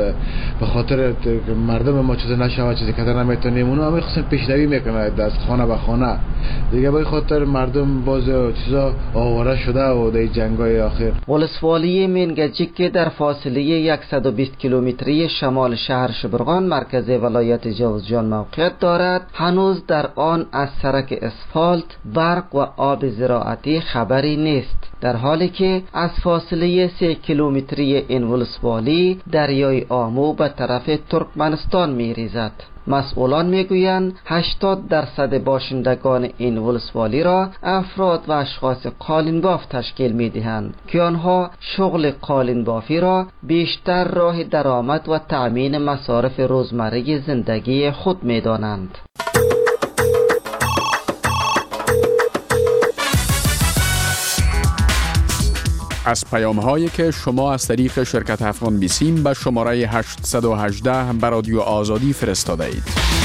به خاطر مردم ما چیز نشود، چیزی که نمیتونیم اونها هم خصوصا پیشروی میکنه از خانه به خانه دیگه، به خاطر مردم باز چیزا آواره شده و در جنگ‌های آخر. ولسوالی منگجک که در فاصله 120 کیلومتری شمال شهر شبرغان مرکز ولایت جوزجان موقعیت دارد، هنوز در آن از سرک اسفالت، برق و آب زراعتی خبری نیست، در حالی که از فاصله 3 کیلومتری این ولسوالی دریای آمو به طرف ترکمنستان می‌ریزد. مسئولان میگویند 80% باشندگان این ولسوالی را افراد و اشخاص قالین باف تشکیل میدهند که آنها شغل قالین بافی را بیشتر راه درآمد و تأمین مصارف روزمره زندگی خود میدانند. از پیام‌هایی که شما از طریق شرکت افغان بیسیم به شماره 818 به رادیو آزادی فرستاده اید.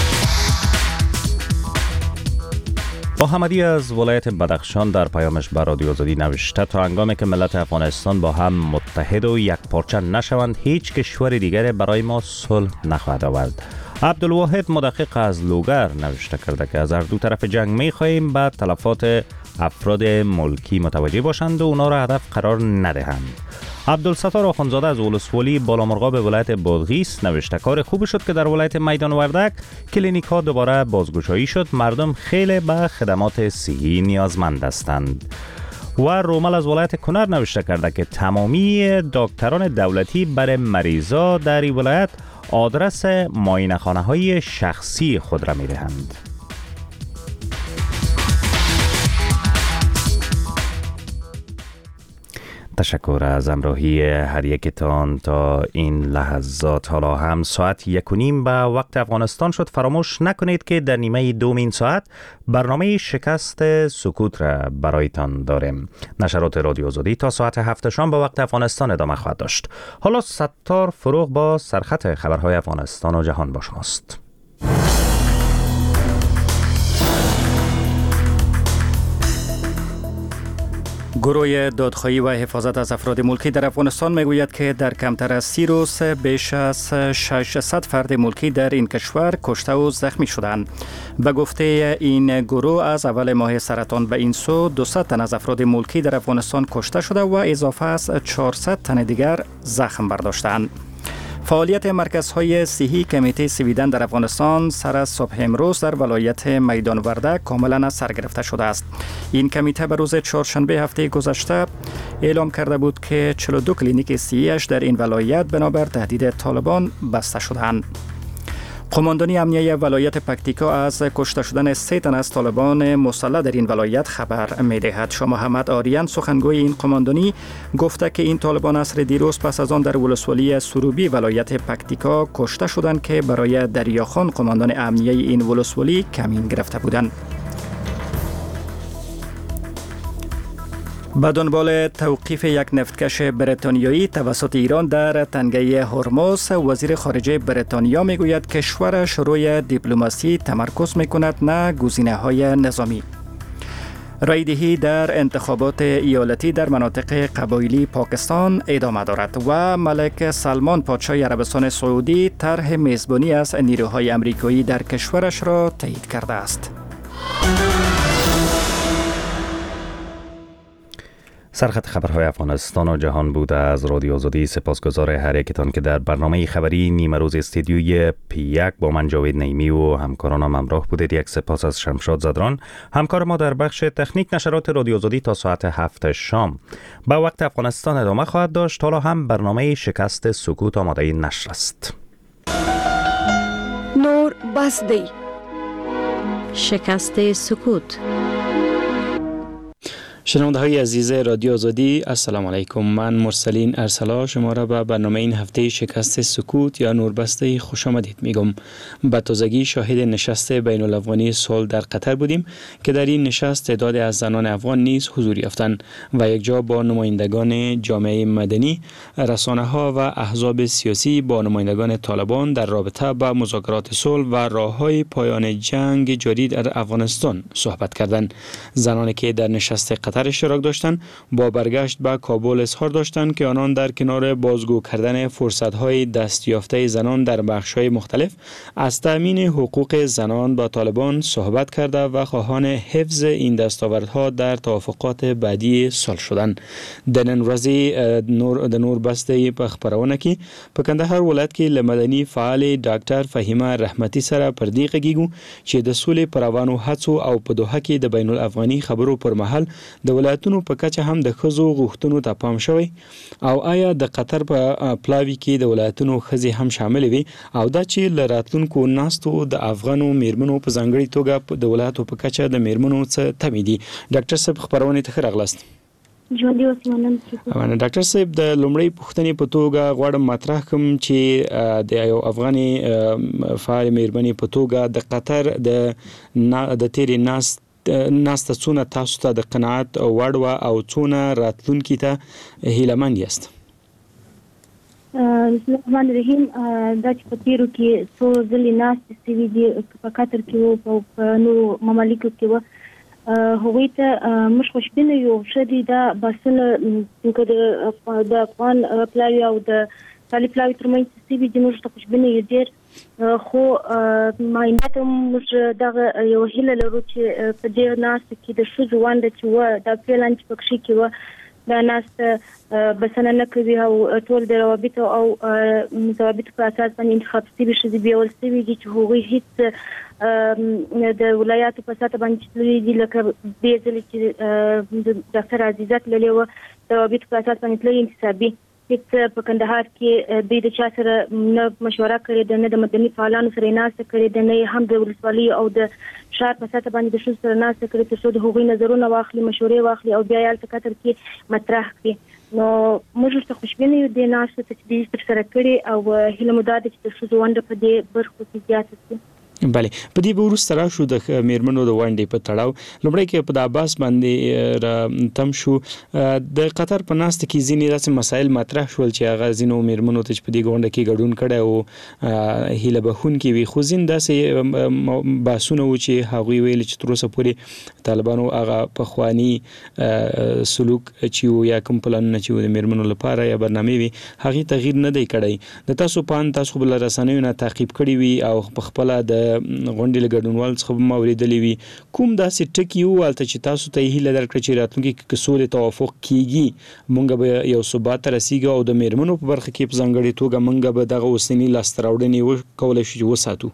محمدی از ولایت بدخشان در پیامش به رادیو آزادی نوشته تا هنگامی که ملت افغانستان با هم متحد و یک پارچه نشوند هیچ کشور دیگر برای ما صلح نخواهد آورد. عبدالواحد مدقق از لوگر نوشته کرده که از هر دو طرف جنگ می‌خواهیم به تلفات افراد ملکی متوجه باشند و اونا را هدف قرار ندهند. عبدالستار آخوندزاده از ولسوالی بالامرغاب ولایت بادغیس نوشته کار خوبی شد که در ولایت میدان وردک کلینیک ها دوباره بازگشایی شد، مردم خیلی به خدمات صحی نیازمند هستند. و رومل از ولایت کنر نوشته کرده که تمامی دکتران دولتی برای مریضا در این ولایت آدرس معاینه‌خانه‌های شخصی خود را می‌دهند. تشکر از همراهی هر یکتان تا این لحظات. حالا هم ساعت 1:30 به وقت افغانستان شد. فراموش نکنید که در نیمه دوم این ساعت برنامه شکست سکوت را برایتان داریم. نشرات رادیو آزادی تا ساعت 7 شام به وقت افغانستان ادامه خواهد داشت. حالا ستار فروغ با سرخط خبرهای افغانستان و جهان با شماست. گروه دادخواهی و حفاظت از افراد ملکی در افغانستان میگوید که در کمتر از 30 روز بیش از 600 فرد ملکی در این کشور کشته و زخمی شدند. به گفته این گروه از اول ماه سرطان به این سو 200 تن از افراد ملکی در افغانستان کشته شده و اضافه از 400 تن دیگر زخم برداشتند. فعالیت مرکزهای صحی کمیته سویدن در افغانستان سر از صبح امروز در ولایت میدان ورده کاملا از سر گرفته شده است. این کمیته به روز چهارشنبه هفته گذشته اعلام کرده بود که 42 کلینیک صحی‌اش در این ولایت بنابر تهدید طالبان بسته شدند. قماندانی امنیه ولایت پکتیکا از کشته شدن 3 تن از طالبان مسلح در این ولایت خبر می‌دهد. شاه محمد آریان سخنگوی این قماندانی گفته که این طالبان عصر دیروز پس از آن در ولسوالی سروبی ولایت پکتیکا کشته شدند که برای دریاخان قماندان امنیه این ولسوالی کمین گرفته بودند. به دنبال توقیف یک نفتکش بریتانیایی توسط ایران در تنگه هرمز، وزیر خارجه بریتانیا میگوید کشورش روی دیپلماسی تمرکز میکند نه گزینه‌های نظامی. رایدهی در انتخابات ایالتی در مناطق قبایلی پاکستان ادامه دارد و ملک سلمان پادشاه عربستان سعودی طرح میزبانی از نیروهای امریکایی در کشورش را تایید کرده است. سرخط خبرهای افغانستان و جهان بوده از رادیو آزادی. سپاسگزار هر یکتان که در برنامه خبری نیمه روز استودیوی P1 با من جاوید نعیمی و همکارانم همراه بودید. یک سپاس از شمشاد زدران همکار ما در بخش تکنیک. نشرات رادیو آزادی تا ساعت 7 شام با وقت افغانستان ادامه خواهد داشت. حالا هم برنامه شکست سکوت آماده نشر است. نور بسدی شکست سکوت. شنونده های عزیز رادیو آزادی، السلام علیکم. من مرسلین ارسلا شما را به برنامه این هفته شکست سکوت یا نوربسته خوش آمدید میگم. به تازگی شاهد نشست بین الافغانی صلح در قطر بودیم که در این نشست تعداد از زنان افغان نیز حضور یافتند و یک جا با نمایندگان جامعه مدنی، رسانه ها و احزاب سیاسی با نمایندگان طالبان در رابطه با مذاکرات صلح و راههای پایان جنگ جاری در افغانستان صحبت کردند. زنانی که در نشست قطر اشتراک داشتند با برگشت به کابل اظهار داشتند که آنان در کنار بازگو کردن فرصت‌های دستیافته زنان در بخش‌های مختلف از تأمین حقوق زنان با طالبان صحبت کرده و خواهان حفظ این دستاوردها در توافقات بعدی صلح شدند. د نن ورځې د نور بسته په خبرونه کې په کندهار ولایت کې لمدني فعال ډاکټر فهیمه رحمتي سره پر دې غږیږو چې د سولې پروانو هڅو او په دوحه کې د بین الافغاني خبرو پر مهال د ولایتونو په کچه هم د ښځو غوښتنو ته پام شوی او آیا د قطر په پلاوي کې د ولایتونو ښځې هم شامل وي او دا چې له راتلونکو ناستو د افغانو میرمنو په ځانګړي توګه د ولایتو په کچه د میرمنو څه تمې دي. ډاکټر صاحب خبرونه ته ښه راغلاست. ژوندي اوسئ. مننه. ډاکټر صاحب د لومړۍ پوښتنې په توګه غواړم مطرح کوم چې د یو افغاني فعال میرمنې په توګه د قطر د تیرې ناسته څونه تاسو ته د قناعت وړ وه او څونه راتلونکي ته هیلهمند یاست؟ بسم الله الرحمن الرحیم. دا چې په تیرو کې څو ځلې ناستې شوي دي په قطر کې وو په نورو ممالکو کې وو هغوی ته موږ خوشبینه یو. ښه دي دا بحثونه که د افغان پلاوي او د طالب پلاوي ترمنځ شوي دي موږ ته خوشبینه یو ډېر، خو معاینه ته موږ دغه یوه هیله لرو چې په دې ناستو کې د ښځو ونډه چې وه دا پلان چې پکښې کې وه دا ناس بسنه نه کوي او ټول د روابط او ضوابط په اساس باندې انتخاب شوي شي بیا ولسوي دي چې هغوی هیڅ د ولایاتو په ساته باندې تللي دي لکه دې ځل چې د ډاکټر عزیزات للی و د روابط په اساس باندې تللي انتصابي هیڅ په کندهار کې دوی د چا سره نه مشوره کړې ده، نه د مدني فعالانو سره ناسته کړې ده، نه هم د ولسوالۍ او د شار په ساته باندې د ښځو سره ناسته کړې تر څو د هغوی نظرونه واخلي، مشورې واخلي او بیا یې هلته قطر کې مطرح کړي. نو موږ ورته خوشبینه یو دې ناستو ته چې دوی ترسره کړي او هیله مو دا ده چې د ښځو ونډه په دې برخو کې زیاته شي. بله په دې به وروسته راشو د میرمنو د ونډې په تړاو. لومړی کې په د عباس باندې را تم شو د قطر په ناسته کې ځینې داسې مسایل مطرح شول چې هغه ځینو میرمنو ته چې په دې غونډه کې ګډون کړی او هیله بخونکي وي، خو ځین داسې بحثونه و چې هغوی ویل چې تر اوسه پورې طالبانو هغه پخواني سلوک چې و یا کوم پلانونه چې و د میرمنو لپاره یا برنامې وي هغې تغییر نه دی کړی. د تاسو په اند تاسو خو به له رسنیو نه تعقیب کړي وي او په خپله د غونډې له ګډونوالو څخه به ما اورېدلي وي، کوم داسې ټکي و هلته چې تاسو ته یې هیله درکړه چې راتلونکي کې که سولې توافق کیږي موږ به یو ثبات ته رسیږو او د میرمنو په برخه کې په ځانګړې توګه موږ به دغه اوسني لاسته راوړنې وکولی شو چې وساتو؟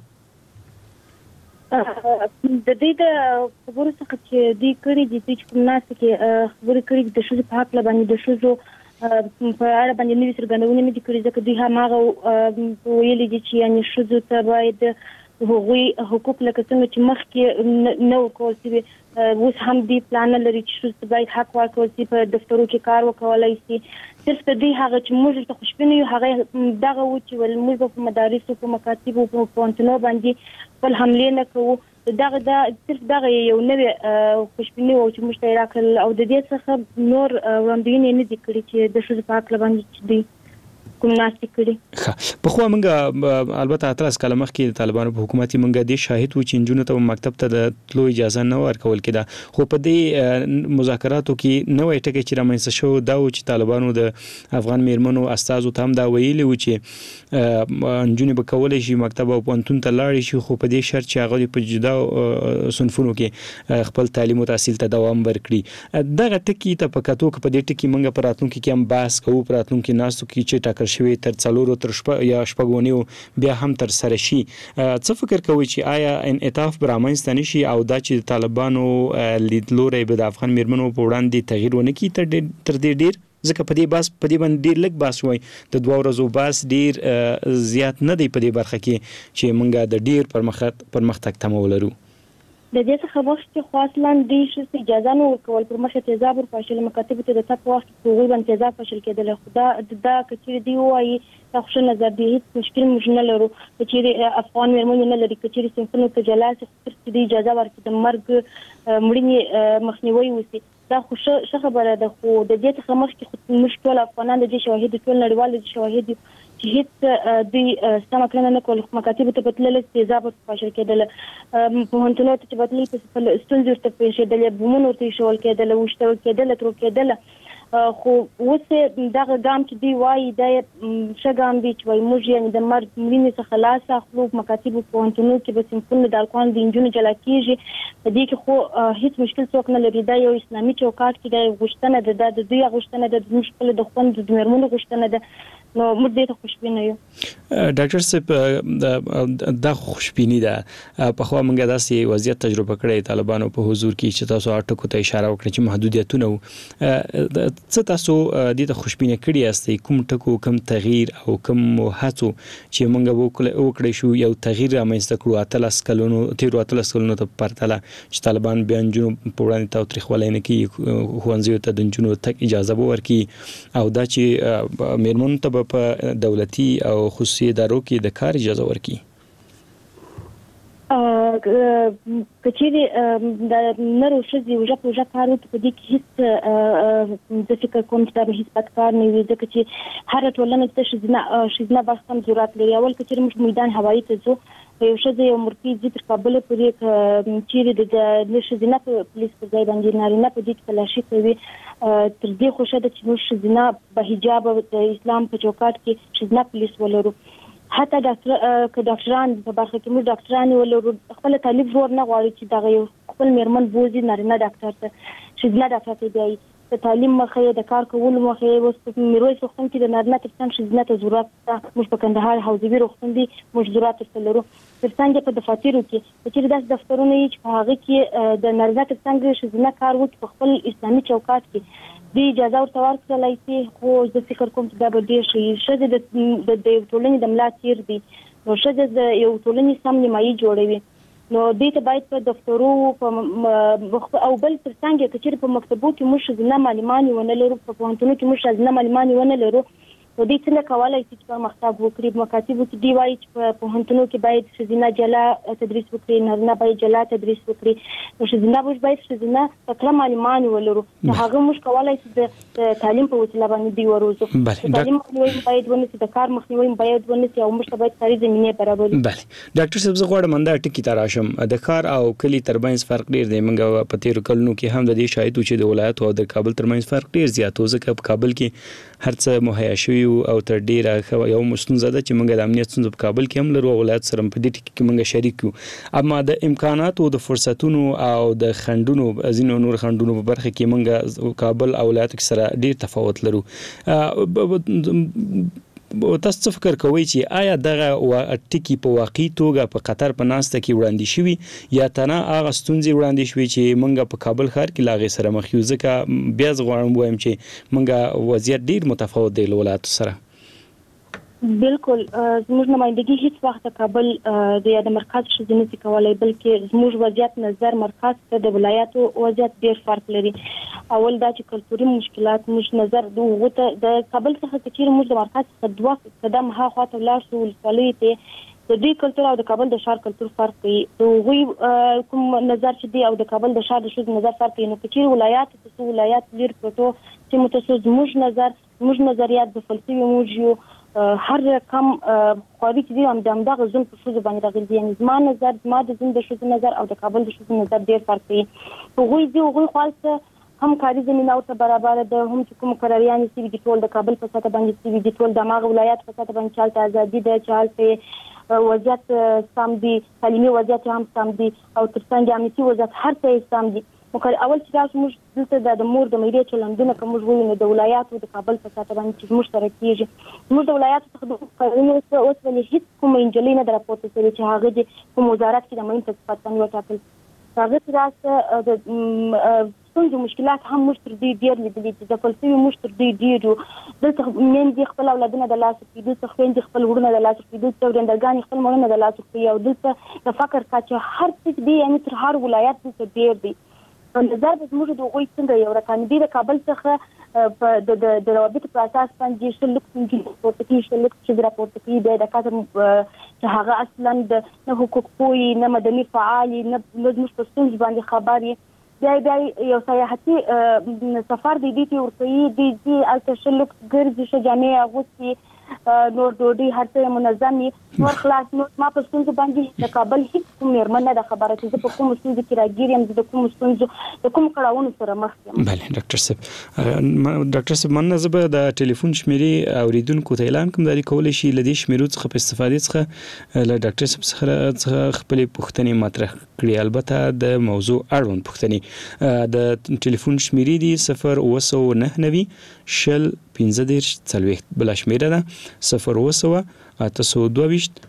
د دې د خبرو څخه چې دوی کړي دي، دوی چې کوم ناسته کې خبرې کړي دي د ښځو په هکله باندې د ښځو په اړه باندې نوي څرګندونې نه دي کړي، ځکه دوی هماغه ویلي دي چې یعنې ښځو ته باید هغوی حقوق لکه څنګه چې مخکې نه ورکول شوي اوس هم دوی پلان نه لري چې ښځو ته باید حق ورکول شي په دفترو کې کار وکولی شي. صرف د دوی هغه چې موږ ورته خوشبینه یو هغه دغه و چې ول موږ به په مدارسو په مکاتبو په پوهنتونو باندې خپل حملې نه کوو. صرف دغه یو نوې خوشبیني و چې موږ ته یې راکړل او د دې څخه نور وړاندوینې نه دي کړي چې د ښځو په هکله باندې چې دوی کوم ناستې کړي. پخوا موږ البته 18 کاله مخکې د طالبانو په حکومت کې موږ دې شاهد وو چې نجونو ته مکتب ته د تلو اجازه نه ورکول کېده، خو په دې مذاکراتو کې نوی ټکی چې رامنځته شو دا و چې طالبانو د افغان میرمنو استازو ته هم دا ویلي و چې نجونې به کولی شي مکتب او پوهنتون ته لاړې شي، خو په دې شرط چې هغه په جدا صنفونو کې خپل تعلیم او تحصیل ته دوام ورکړي. دغه ټکي ته په کتو که په دې ټکي موږ په راتلونکي کې هم بحث کوو، په راتلونکي ناستو کې چې ټاکل شوی تر 4 تر یا شپږونیو بیا هم تر سره شي، څه فکر کوئ چې آیا انعطاف به رامنځته نه شي او دا چې طالبانو لیدلوری به د افغان میرمنو په وړاندې تغییر ونه کړي تر دې ډیر؟ ځکه په دې باندې ډیر لږ بحث وای، د 2 ورځو بحث ډیر زیات نه دی په دې برخه کې چې موږ د ډیر پرمختګ تمه ولرو. د دې څخه مخکې خو اصلا دوی ښځو اجازه نه ورکول، پر مخ یې تیزاب ورپاشل، مکاتبو ته د تګ په وخت کې هغوی باندې تیزاب پاشل کېدل. خو دا که چېرې دوی ووایي دا خو ښه نظر دی، هېڅ مشکل موږ نه لرو. که چېرې افغان میرمنې نه لري، که چېرې صنفونو ته جلا شي تر چې دوی اجازه ورکړي د مرګ مړینې مخنیوی وشي، دا خو ښه خبره ده. خو د دې څخه مخکې خو موږ ټول افغانان د دې شواهد یو، ټول نړیوال د دې شواهد یو چې هیڅ دوی سمه کړنه نه کول. مکاتبو ته به تلل تیزاب ورته پاشل کېدل، پوهنتونونو ته چې به تلل ستونزې ورته پېښېدلې، بمونه ورته ایښول کېدل، وشتل کېدل، ترو کېدل. خو اوس دغه ګام چې دوی وایي دا ښه ګام دی چې وایي موږ یعنې د مرګ مړینې څخه لاس اخلو، مکاتبو پوهنتونونو کې به صنفونه د هلکانو د نجونو جلا کېږي. په دې کې خو هیڅ مشکل څوک نه لري. دا یو اسلامي چوکاټ کې دا یو غوښتنه ده، دا د دوی غوښتنه ده، زموږ خپله د خوند د میرمنو غوښتنه ده. نو موږ دې ته خوشبینه یو. ډاکټر صاحب دا خوشبیني ده. پخوا موږ داسې وضعیت تجربه کړی طالبانو په حضور کې چې تاسو ټکو ته اشاره وکړه چې محدودیتونه وو. څه تاسو دې ته خوشبینه کړي یاستئ؟ کوم ټکو، کوم تغییر او کوم هڅو چې موږ وکړی شو یو تغییر رامنځته کړو 18 کلونو ته پرتله چې طالبان بیا نجونو په وړاندې تاوتریخوالی نه کوي، ښوونځیو ته د نجونو تګ اجازه به ورکړي او دا چې میرمنو ته په دولتي او خصوصي ادارو کې د کار اجازه ورکړي. که چېرې د نر او ښځې اوږه په اوږه کار وکړي، په دې کې هېڅ زه فکر کوم چې دا به هېڅ بد کار نه وي، ځکه چې هره ټولنه ته ښځینه برخه هم ضرورت لري. اول که چېرې موږ میدان هوایي ته ځو، یو ښځه یو مرکي ځي تر کابله پورې، که چېرې د ښځینه پولیس په ځای باندې نارینه په دې کې تلاشي کوي، تر دې خو ښه ده چې موږ ښځینه به حجاب د اسلام په چوکاټ کې ښځینه پولیس ولرو. حتی که ډاکټران په برخه کې موږ ډاکټرانې ولرو، خپله تعلیم زور نه غواړي چې دغه یو خپل میرمن بوځي نارینه ډاکټر ته، ښځینه ډاکټر ته بیایي. د تعلیم مخې د کار کولو مخې اوس په میرویس روغتون کې د نارینه ترڅنګ ښځینه ته ضرورت شته. موږ په کندهار حوزوي روغتون دی موږ ضرورت ورته لرو. ترڅنګ په دفاترو کې چې داسې دفترونه یې چې په هغه کې د نارینه ترڅنګ ښځینه کار وکړي په خپل اسلامي چوکاټ کې د اجازه ورته ورکړلی شي. خو زه فکر کوم چې دا به ډېر ښه ښځې د یو ټولنې د ملا تیر دي، نو ښځې د یو ټولنې سم نیمایي جوړوي. نو دې ته باید په دفترو او بل ترڅنګ که چېرې په مکتبو کې موږ ښځینه معلمانې ونه لرو، په پوهنتونونو کې موږ ښځینه معلمانې ونه لرو، نو دوی څنګه کولی شي چې پرمختګ وکړي. په مکاتبو کې دوی وایي چې په پوهنتونونو کې باید ښځینه جلا تدریس وکړي، نارینه باید جلا تدریس وکړي. نو ښځینه موږ باید ښځینه تکړه معلمانې ولرو، نو هغه موږ کولی شي د تعلیم په وسیله باندې دوی وروزو. د تعلیم مخنیوی باید ونیسي، د کار مخنیوی باید ونیسي، او موږ ته باید کاري زمینې برابرې. بله ډاکټر صاحب، زه غواړم دا ټکي ته راشم. د کار او کلي ترمنځ فرق ډېر دی. موږ په تېرو کلونو کې هم د دې شاهد وو چې د ولایتو او د کابل ترمنځ فرق ډېر زیات و، ځکه په کابل کې هر څه مهیا شوي او تر ډېره یو ستونزه ده چې موږ د امنیت ستونزه په کابل کې هم لرو او ولایت سره په دې ټکي کې موږ شریک یو. اما د امکاناتو د فرصتونو او د خنډونو ځینو نور خنډونو په برخه کې موږ کابل او ولایت کې سره ډېر تفاوت لرو. تاسو څه فکر کوئ چې آیا دغه ټکي په واقعي توګه په قطر په ناسته کې وړاندې شوي، یا تنه هغه ستونزې وړاندې شوي چې موږ په کابل ښار کې له هغې سره مخ یو؟ ځکه بیا زه غواړم ووایم چې موږ وضعیت ډېر متفاوت دی له ولایاتو سره. بالکل زموږ نمائندګي هیڅ وخت د کابل د مرکز ښځې نشي کولی، بلکې زموږ وضعیت نظر مرکز ته د ولایاتو وضعیت ډېر فرق لري. اول دا چې کلتوري مشکلات موږ نظر د کابل څخه که چېرې موږ د مرکز څخه 2 قدم هاخوا ته ولاړ شو ولسوالیو ته، د دوی کلتور او د کابل د ښار کلتور فرق کوي. د هغوی کوم نظر چې دی او د کابل د ښار د ښځو نظر فرق کوي. نو که چېرې ولایاتو ته څو ولایات لرې پرتو سیمو ته څو زموږ نظریات د فلسفي موږ یو هر رقم خواري چې دی همدغه ظلم په ښځو باندې راغلی. یعنې زما نظر، زما د ظلم د ښځو نظر او د کابل د ښځو نظر ډېر فرق کوي. هغوی خواست هم کاري زمینه ورته برابره ده، هم چې کوم قراریانې سوي دي ټول د کابل په سطحه باندې سوي دي، ټول د هماغه ولایت په سطحه باندې چې هلته ازادي ده، چې هلته وضعیت سم دي، تعلیمي وضعیت هم سم دي، او ترڅنګ امنیتي وضعیت هر څه یې سم دي. اول چې تاسو موږ دلته د مور د میرې چلندونه که موږ ووینو د ولایاتو د کابل په سطحه باندې چې موږ سره کېږي، موږ د ولایاتو څخه د قانون اوس ولې هېڅ کومه نجلۍ نه ده راپورته شوې چې هغه د کوم وزارت کې د معین په صفت باندې وټاکل. هغه چې راسته د ستونزو مشکلات هم موږ تر دوی ډېر لیدلي دي، د فلسفي موږ تر دوی ډېر یو. دلته میندې خپل اولادونه د لاسه کړي، دلته خویندې خپل وروڼه د لاسه کړي، دلته ورېندرګانې خپل مړونه د لاسه کړي، او دلته د فقر کچه هر څه دی، یعنې تر هر ولایت دلته ډېر دی. نظر به زموږ د هغوی څنګه یو رقم دی. د کابل څخه د روابطو په اساس باندې ښه لږ ستونزې راپورته کېږي، ښه لږ ښځې راپورته کېږي. بیا د کادر چې هغه اصلا نه حقوق پوه نه مدني فعال نه زموږ په ستونزو باندې خبر یې، بیا یو سیاحتي سفر دی ته ورکوي، دی هلته ښه لږ ګرځي، ښه جامې اغوستي، نور ډوډۍ هر څه منظم وي، نور خلاص. نور ما په ستونزو باندې د کابل هېڅ کوم مېرمن نه ده خبره چې زه په کومو ستونزو کې راګیر یم، زه د کومو ستونزو د کومو کړاوونو سره مخ یم. بله ډاکټر صاحب، مننه. زه به د ټلیفون شمېرې اوریدونکو ته اعلان کوم، دا کولی شي له دې شمېرو څخه په استفادې څخه له ډاکټر صاحب څخه خپلې پوښتنې مطرح کړي، البته د موضوع اړوند پوښتنې. د ټلیفون شمېرې دي 0990 شل 15 40، بله شمېره ده 0900 822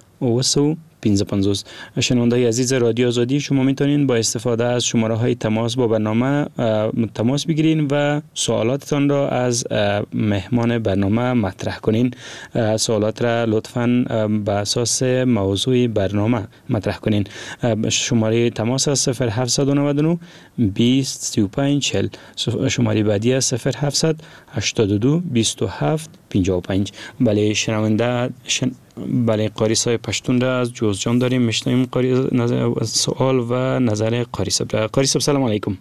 955. شنونده‌های عزیز رادیو آزادی، شما میتونین با استفاده از شماره‌های تماس با برنامه تماس بگیرین و سوالاتتان را از مهمان برنامه مطرح کنین. سوالات را لطفاً به اساس موضوع برنامه مطرح کنین. شماره تماس از 0799 20 35 40. شماره بعدی از 0700 82 27 55. بله شنونده بله قاری صاحب پشتون را از جوزجان داریم، میشنویم سوال و نظر قاری صاحب. قاری صاحب سلام علیکم.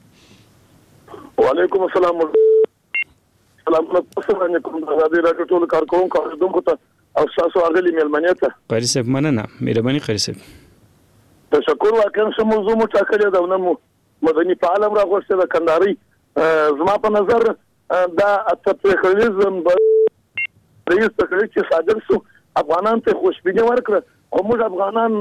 و علیکم السلام. سلام علیکم. آزادی راډیو ټول کارکونکو اوریدونکو ته او تاسو اغلی میلمنې ته. قاری صاحب مننه، مهرباني قاری صاحب. تشکر. واقعا سم موضوع مو ټاکلې ده، نو مدني فعال را غوښته د کندهاري. زما په نظر دا تفریخلیزم رئیس تقریر چې صادر شو افغانان ته خوشبیني ورکړه، خو موږ افغانان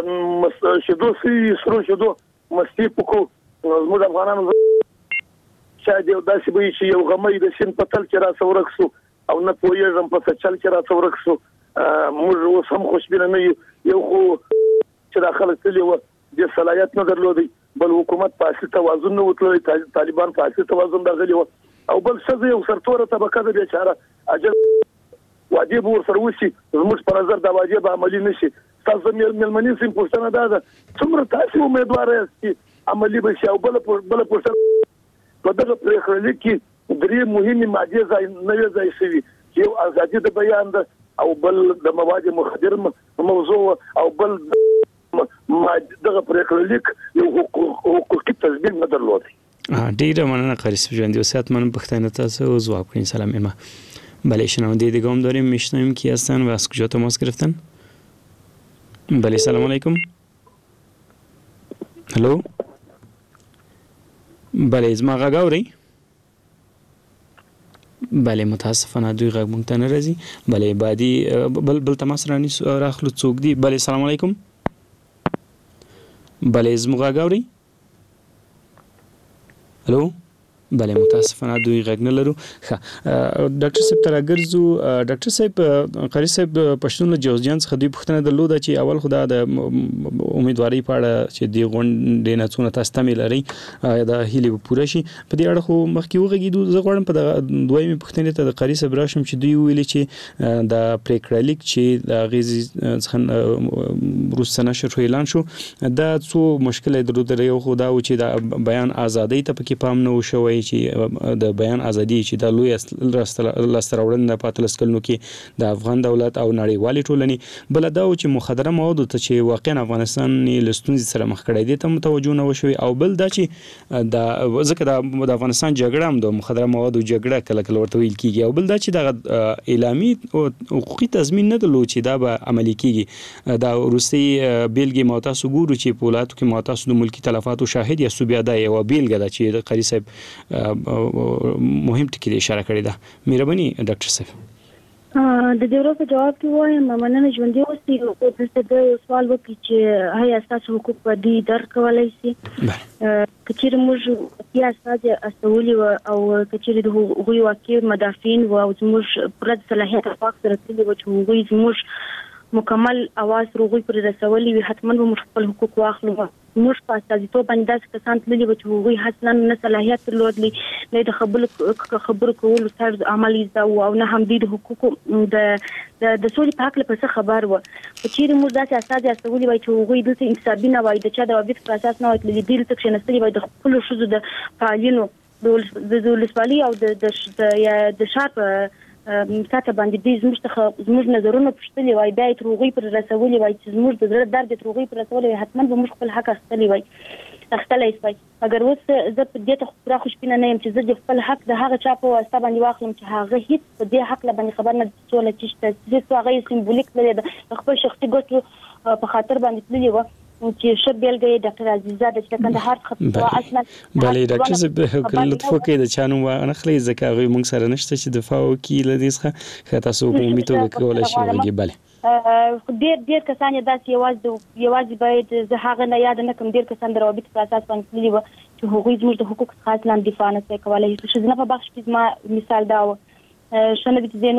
شیدو سرو شیدو مستی پکو، موږ افغانان شاید یو داسې وي چې یو غمې د سین په تل کې را څورک سو او نه پوهېږم په څه چل کې را څورک سو. موږ اوس هم خوشبینه نه یو خو چې دا خلک تللي وو د صلاحیت نه درلودی، بل حکومت په اصلي توازن نه وتللی، طالبان په اصلي توازن راغلي وو، او بل ښځه یو سرتوره طبقه ده بیچاره اجل وعدې به ورسره وشي. زموږ په نظر دا وعدې به عملي نه شي. تاسو مېلمنې سیم پوښتنه دا ده څومره تاسو امیدواره یاست چې عملي به شي؟ او بله پوښتنه په دغه پرېکړه لیک کې 3 مهمې مادې نوې ځای شوي، یو ازادي د بیان ده، او بل د مواد مخدر موضوع، او بل دغه پرېکړه لیک یو حقوقي تضمین نه درلود. ډیره مننه قاری صاحب ژوندی اوسید. من پختنه تاسو جواب کنین. سلام ایما. بله شنونده دیگه هم داریم، میشنویم کی هستن و از کجا تماس گرفتن؟ بله سلام علیکم. هلو بله از ما غږ اورئ؟ بله متاسفانه دوی غږ مونږ ته نه راځي. بله بعدي بل تماس راخلو څوک دی؟ بله سلام علیکم. بله از ما غږ اورئ؟ هلو بله متاسفانه دوی غږ نه لرو. ډاکټر صاحب ته راګرځو. ډاکټر صاحب قاری صاحب پښتون له جوزجان څخه دوی پوښتنه درلوده چې اول خو دا د امیدوارۍ په اړه چې د غونډې نه څونه تاسو تمې لرئ دا هیلې به پوره شي. په دې اړه خو مخکې وغږېدو. زه غواړم په دغه دویمې پوښتنې ته د قاری صاحب راشم چې دوی ویلي چې د پرېکړه لیک چې د اغېزې څخه وروسته نشر شو اعلان شو دا څو مشکل یې درلودل. یو خو دا و چې د بیان ازادۍ ته پکې پام نه و شوی چې د بیان ازادي چې د لوی لاسته راوړنه په 13 کلونو کې د افغان دولت او نړیوالې ټولنې. بل دا و چې مخدره موادو ته چې واقعا افغانستان له ستونزې سره مخ کړی دی ته متوجه نه وشوي، او بل دا چې ځکه د افغانستان جګړه هم د مخدره موادو جګړه کله کله ورته ویل کېږي، او بل دا چې د اعلامي حقوقي تضمین نه درلود چې دا به عملي کېږي. دا وروستۍ بیلګې ما تاسو ګورو چې په ولایتو کې ما تاسو د ملکي تلفاتو شاهد یا بیا دا یوه بیلګه ده چې د قاری صاحب مهم ټکی اشاره کړې ده. مهرباني ډاکټر صاحب. د دې ورو په جواب کې وایم مننه ژوندۍ اوسئ. او دلته د سوال وکړي چې آیا ستاسو حقوق په دې درک کولی شي؟ که چیرې موږ یا استازي استولي او که چیرې د هغوی واقعي مدافعین او زموږ پوره صلاحیت په حق سره تللي وو چې هغوی زموږ مکمل اواز هغوی پرې رسولی وي، حتما به موږ خپل حقوق واخلو. موږ په استازیتوب باندې داسې کسان تللي وو چې هغوی اصلا نه صلاحیت درلودلی، نه د خبرو کولو طرز عمل زده وو، او نه هم دوی د حقوقو د سولې په هکله په څه خبر وو. که چیرې موږ داسې استازي استولي وای چې هغوی دلته انتصابي نه وای، د چا د وابط په اساس نه وای تللي، دوی دلته کښېنستلي وای د خپلو ښځو د فعالینو د ولسوالۍ او د ښار په ساته باندې دوی زموږ نظرونه پوښتلي وای، بیا یې تر هغوی پورې رسولي وای چې زموږ د زړه درد یې تر هغوی پورې رسولی وای، حتما به موږ خپل حق اخیستلی وای. مګر اوس زه په دې ته پوره خوشبینه نه یم چې زه د خپل حق د هغه چا په واسطه باندې واخلم چې هغه هېڅ په دې حق باندې خبر نه دی څوله چې شته هغه یې سمبولیک تللی ده، د خپل شخصي ګټو په خاطر باندې تللي وه. چې ښه بیلګه یې ډاکټر عزیزه ده چې د کندهار څخه اصلا. بله ډاکټر صاحب لطف وکړئ د چا نوم ونه اخلئ ځکه هغوی موږ سره نشته چې دفاع وکړي له دې څخه، که تاسو په عمومي توګه کولی شئ وغږیږئ. بله ډېر کسان یې داسې یوازې باید زه هغه نه یاد نه کړم، ډېر کسان د روابطو په اساس باندې تللي وه چې هغوی زموږ د حقوقو څخه اصلا دفاع نه شوی کولی. ښځینه په بخش کې زما مثال دا و، ښه نه ده چې